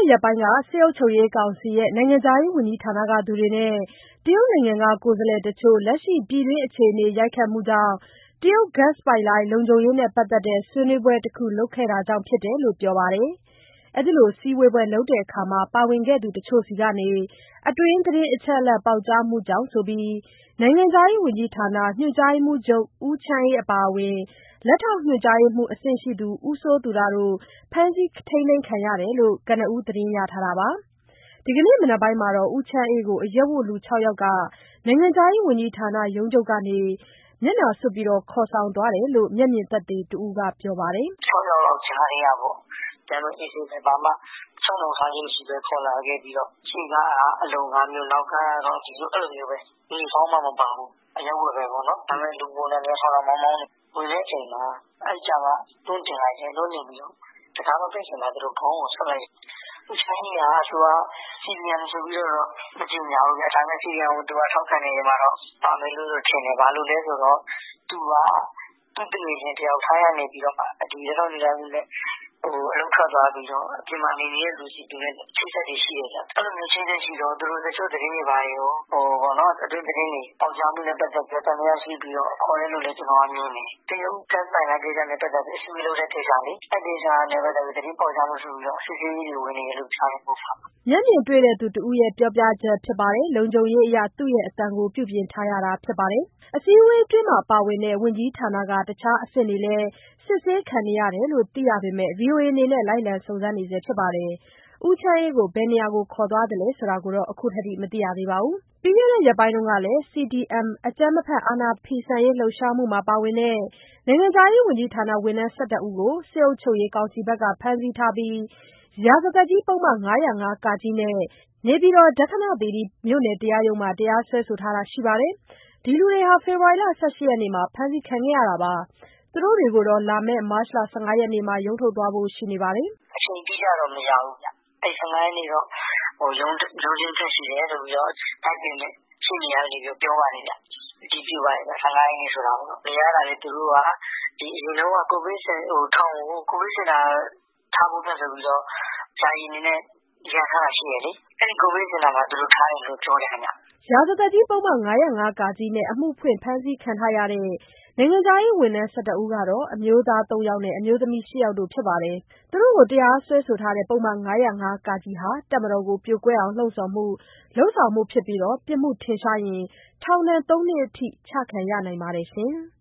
ရက်ပိုင်းကစစ်အုပ်ချုပ်ရေးကောင်စီရဲ့နိုင်ငံခြားရေးဝန်ကြီးဌာနကသူတွေနဲ့တရုတ်နိုင်ငံကကိုယ်စားလှယ်တချို့လက်ရှိပြည်တွင်းအခြေအနေရိုက်ခတ်မှုကြောင့်တရုတ်ဂတ်စ်ပိုက်လိုင်းလုံခြုံရေးနဲ့ပတ်သက်တဲ့ဆွေးနွေးပွဲတခုလုပ်ခဲ့တာကြောင့်ဖြစ်တယ်လို့ပြောပါတယ်။အဲဒီလိုစည်းဝေးပွဲလုပ်တဲ့အခါပါဝင်ခဲ့သူတချို့ဆီကနေအတွင်းသတင်းအချက်အလက်ပေါက်ကြားမှုကြောင့်ဆိုပြီးနိုင်ငံခြားရေးဝန်ကြီးဌာနညွှန်ကြားရေးမှူးချုပ်ဦးချမ်းအေးအပါအဝင်လက်ထောက်ညွှန်ကြားရေးမှူးအဆင့်ရှိသူဦးစိုးသူရတို့ဖမ်းဆီးထိန်းသိမ်းခံရတယ်လို့ကနဦးသတင်းရထားတာပါ။ဒီကနေ့မနက်ပိုင်းမှာတော့ဦးချမ်းအေးကိုအရက်ဝတ်လူ6ယောက်ကနိုင်ငံခြားရေးဝန်ကြီးဌာနရုံးချုပ်ကနေမျက်နှာစွပ်ခေါ်ဆောင်သွားတယ်လို့မျက်မြင်သက်သေတဦးကပြောပါတယ်။6ယောက်လောက်ကြားရပေါ့။ကျန်လို့အေးစေးပဲဘာမှချုံလုံးထားခြင်းမရှိပဲခေါ်လာခဲ့ပြီးတော့ရှေ့ကအလုံး၅မျိုးနောက်ကတော့ဒီလိုအဲ့လိုမျိုးပဲဒီဆောင်မှမပါဘူးအရက်ဝတ်ပဲပေါ့နော်ဒါပေမဲ့လူပုံနဲ့လည်းဆောင်းမောင်းမောင်းဝင်တဲ့အချိန်မှာအဲ့ကြောင့်ကတွန်းတင်လိုက်တယ်တွန်းနေပြီးတော့တခါတော့ပြင်ဆင်လာသူတို့ခေါင်းကိုဆက်လိုက်ဦးချိုင်းကစီရီယန်ဆိုပြီးတော့မကြည့်ညာဘူးအတိုင်းစီရီယန်ကိုသူကထောက်ခံနေရမှာတော့ပါမယ်လို့ထင်တယ်ဘာလို့လဲဆိုတော့သူကသူတကယ်ချင်းတယောက်ထားရနေပြီးတော့ဒီတော့နေတာလည်းအလုံးထွက်သွားပြီးတော့အပြင်မှာနေတဲ့လူစီတွေနဲ့ချိတ်ဆက်တွေရှိရတယ်အဲ့လိုမျိုးချိတ်ဆက်ရှိတော့သူတို့တချို့သတင်းတွေပါရောဘောနော်အတွင်းသတင်းတွေပေါက်ကြားမှုနဲ့ပတ်သက်ပြီးတမရရှိပြီးတော့ခေါ်ရလို့လည်းကျွန်တော်မျိုးနေတရုတ်ကတ်ဆိုင်ရာကိစ္စနဲ့ပတ်သက်ပြီးအစည်းအဝေးလုပ်တဲ့ကိစ္စလေးအဲ့ဒီစာနဲ့ပတ်သက်ပြီးသတင်းပေါက်ကြားမှုဆိုပြီးတော့စစ်ဆေးရေးတွေဝင်နေတယ်လို့ကြားရဖို့ပါမျက်မြင်တွေ့တဲ့သူတဦးရဲ့ပြောပြချက်ဖြစ်ပါတယ်လုံခြုံရေးအရာသူ့ရဲ့အတန်ကိုပြုပြင်ထားရတာဖြစ်ပါတယ်အစည်းအဝေးအတွင်းမှာပါဝင်တဲ့ဝန်ကြီးဌာနကတခြားအဆင့်တွေလည်းစစ်ဆေးခံနေရတယ်လို့သိရပေမဲ့ VOA အနေနဲ့လိုက်လံစုံစမ်းနေဆဲဖြစ်ပါတယ်ဦးချမ်းအေးကိုဘယ်နေရာကိုခေါ်သွားတယ်လဲဆိုတာကိုတော့အခုထက်ထိမသိရသေးပါဘူး။ပြီးခဲ့တဲ့ရက်ပိုင်းကလည်း CDM အကြမ်းမဖက်အာဏာဖီဆန်ရေးလှုပ်ရှားမှုမှာပါဝင်တဲ့နိုင်ငံခြားရေးဝန်ကြီးဌာနဝန်ထမ်း11ဦးကိုစစ်အုပ်ချုပ်ရေးကောင်စီဘက်ကဖမ်းဆီးထားပြီးရာဇသတ်ကြီးပုဒ်မ505ကနဲ့နေပြည်တော်ဒက္ခဏသီရိမြို့နယ်တရားရုံးမှာတရားစွဲဆိုထားတာရှိပါတယ်။ဒီလူတွေဟာဖေဖော်ဝါရီလ18ရက်နေ့မှာဖမ်းဆီးခံခဲ့ရတာပါ။သူတို့တွေကိုတော့လာမယ့်မတ်လ15ရက်နေ့မှာရုံးထုတ်သွားဖို့ရှိနေပါတယ်။အချိန်ကြီးတော့မရဘူးဗျ။အဲ့15ရက်နေ့တော့ရုံးချင်းတက်ရှိတယ်ဆိုပြီးတော့တိုက်ပြင်နဲ့ရှင်းနေရတယ်လို့ပြောပါနေတယ်။ဒီပြပါတယ်15ရက်နေ့ဆိုတာပေါ့။နေရတာလေသူတို့ကဒီအရင်တော့ကိုဗစ်ထောင်ကိုကိုဗစ်စင်တာထားဖို့ဆိုပြီးတော့ဂျာယီနေနဲ့ရထားတာရှိရလေ။အဲ့ဒီကိုဗစ်စင်တာမှာသူတို့ထားတယ်လို့ပြောတယ်ခင်ဗျ။ရာဇသတ်ကြီးပုံမှန်905ကကြီးနဲ့အမှုဖွင့်ဖမ်းဆီးခံထားရတဲ့နိုင်ငံခြားရေးဝန်ထမ်း11ဦးကတော့အမျိုးသား3ယောက်နဲ့အမျိုးသမီး8ယောက်တို့ဖြစ်ပါတယ်။သူတို့ကိုတရားစွဲဆိုထားတဲ့ပုံမှန်905ကကြီးဟာတပ်မတော်ကိုပြိုကွဲအောင်လှုံ့ဆော်မှုလုပ်ဆောင်မှုဖြစ်ပြီးပြစ်မှုထင်ရှားရင်ထောင်ဒဏ်3နှစ်အထိချခံရနိုင်ပါတယ်ရှင်။